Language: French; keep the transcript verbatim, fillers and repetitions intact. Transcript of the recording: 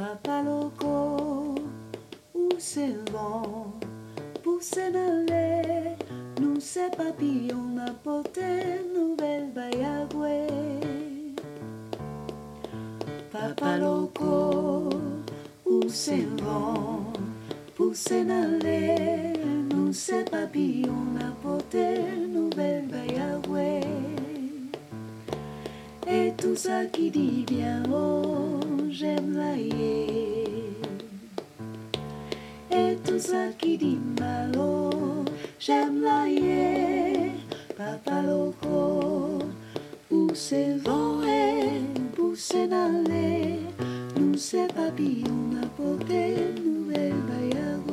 Papa loco, où c'est le vent, pousse dans l'air, nous c'est papillon apporté nouvelle bayagoué. Papa loco, où c'est le vent, pousse dans l'air, nous c'est papillon apporté nouvelle bayagoué. Et tout ça qui dit bien oh, j'aime la yé. Et tout ça qui dit mal oh, j'aime la yé. Papa loco, où c'est vent et pousse dans l'air, nous c'est papillon apporté nouvelle bayago.